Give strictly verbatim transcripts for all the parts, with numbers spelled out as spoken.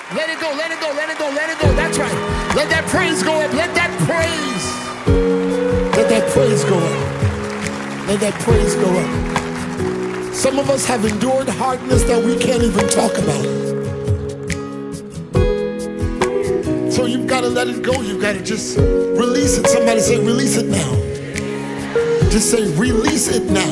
Let it go, let it go, let it go, let it go. That's right. Let that praise go up. Let that praise. Let that praise go up. Let that praise go up. Some of us have endured hardness that we can't even talk about. So you've got to let it go. You've got to just release it. Somebody say, release it now. Just say, release it now.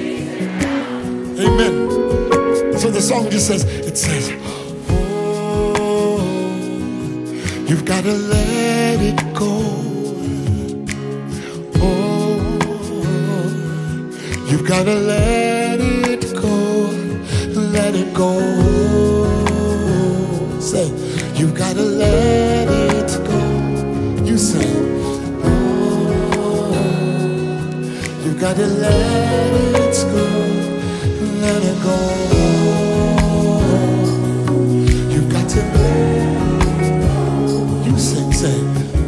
Amen. So the song just says, it says, oh, you've got to let it go. Oh, you've got to let it go. Let it go. Say, you've got to let it go. You say, oh, you've got to let it go. Let it go. You've got to let it go. You sing, say,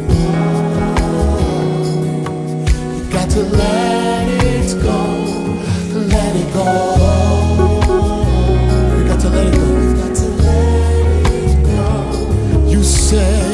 you've got to let it go. Let it go. You got to let it go. You got to let it go. You say,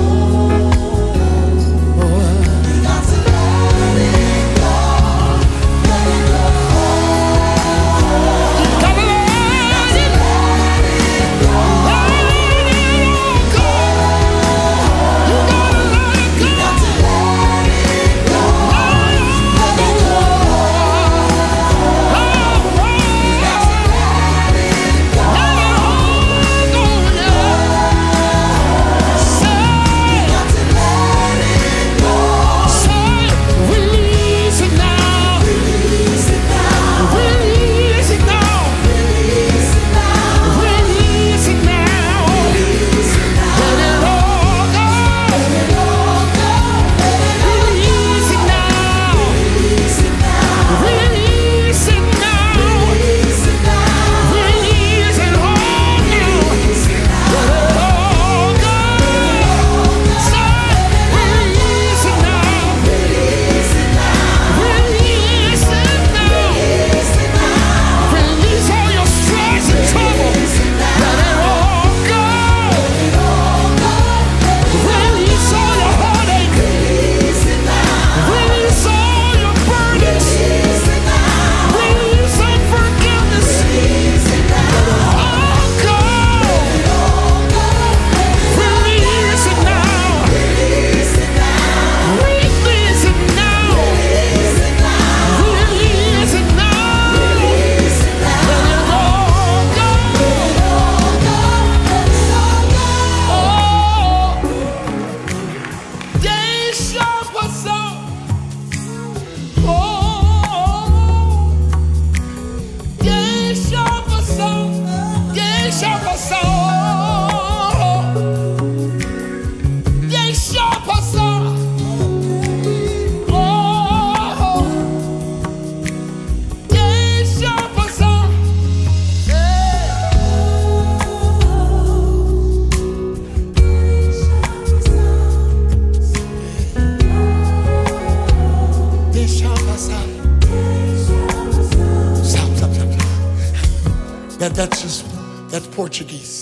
That, that's just, that's Portuguese.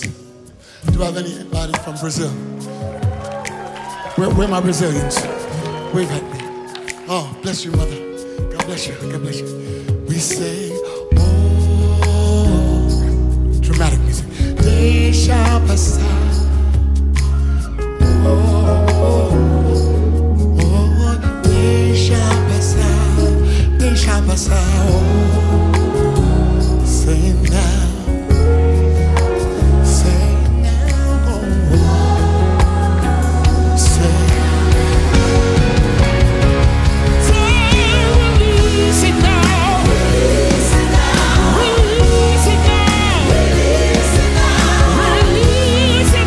Do I have anybody from Brazil? Where, where are my Brazilians? Wave at me. Oh, bless you, mother. God bless you, God bless you. We say, oh, dramatic music. Deixa passar. Oh, oh, oh, deixa passar. Deixa passar. Oh, say now. Release it now.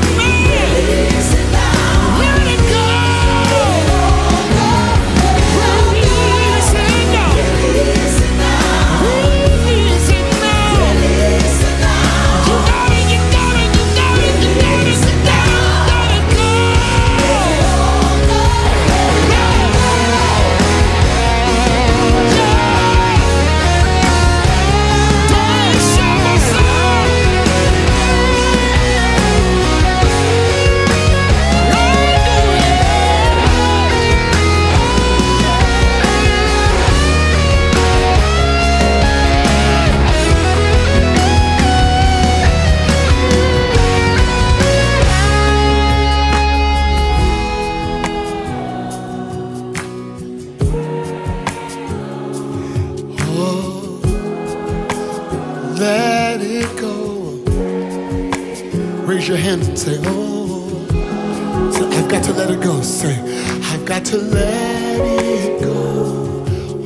let it go. Raise your hands and say, oh. Say, I've got to let it go. Say, I've got to let it go.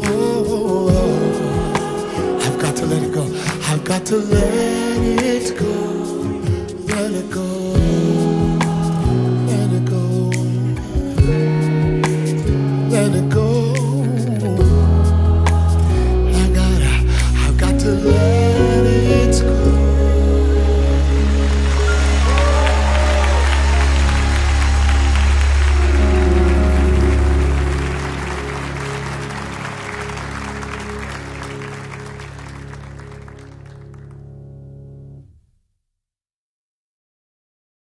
Oh, I've got to let it go. I've got to let it go. Let it go.